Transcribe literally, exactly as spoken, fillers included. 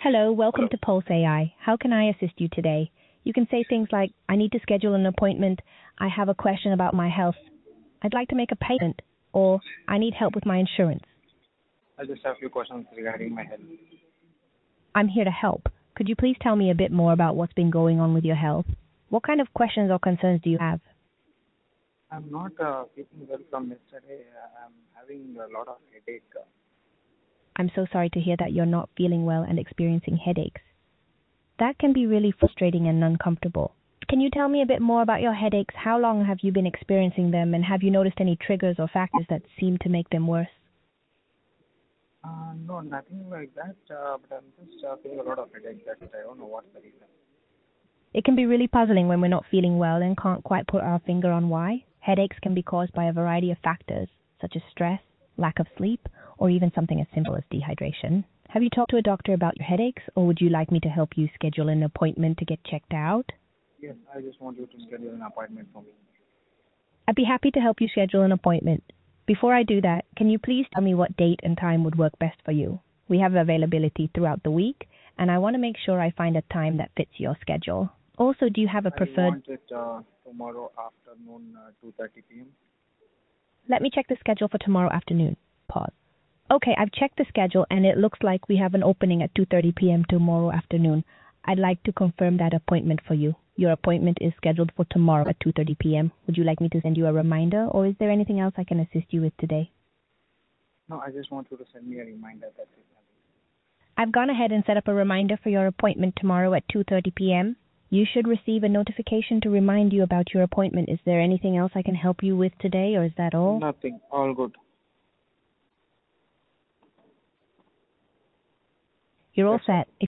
Hello, welcome Hello. to Pulse A I. How can I assist you today? You can say things like, I need to schedule an appointment, I have a question about my health, I'd like to make a payment, or I need help with my insurance. I just have a few questions regarding my health. I'm here to help. Could you please tell me a bit more about what's been going on with your health? What kind of questions or concerns do you have? I'm not uh, keeping well from yesterday. Uh, I'm having a lot of headache. Uh, I'm so sorry to hear that you're not feeling well and experiencing headaches. That can be really frustrating and uncomfortable. Can you tell me a bit more about your headaches? How long have you been experiencing them, and have you noticed any triggers or factors that seem to make them worse? uh, no, nothing like that. Uh, but I'm just uh, feeling a lot of headache. That I don't know what's the reason. It can be really puzzling when we're not feeling well and can't quite put our finger on why. Headaches can be caused by a variety of factors, such as stress, lack of sleep, or even something as simple as dehydration. Have you talked to a doctor about your headaches, or would you like me to help you schedule an appointment to get checked out? Yes, I just want you to schedule an appointment for me. I'd be happy to help you schedule an appointment. Before I do that, can you please tell me what date and time would work best for you? We have availability throughout the week, and I want to make sure I find a time that fits your schedule. Also, do you have a I preferred... want it uh, tomorrow afternoon, uh, two thirty p.m. Let me check the schedule for tomorrow afternoon. Pause. Okay, I've checked the schedule, and it looks like we have an opening at two thirty p.m. tomorrow afternoon. I'd like to confirm that appointment for you. Your appointment is scheduled for tomorrow at two thirty p.m. Would you like me to send you a reminder, or is there anything else I can assist you with today? No, I just want you to send me a reminder. That's it. I've gone ahead and set up a reminder for your appointment tomorrow at two thirty p.m. You should receive a notification to remind you about your appointment. Is there anything else I can help you with today, or is that all? Nothing. All good. You're all That's all. set. If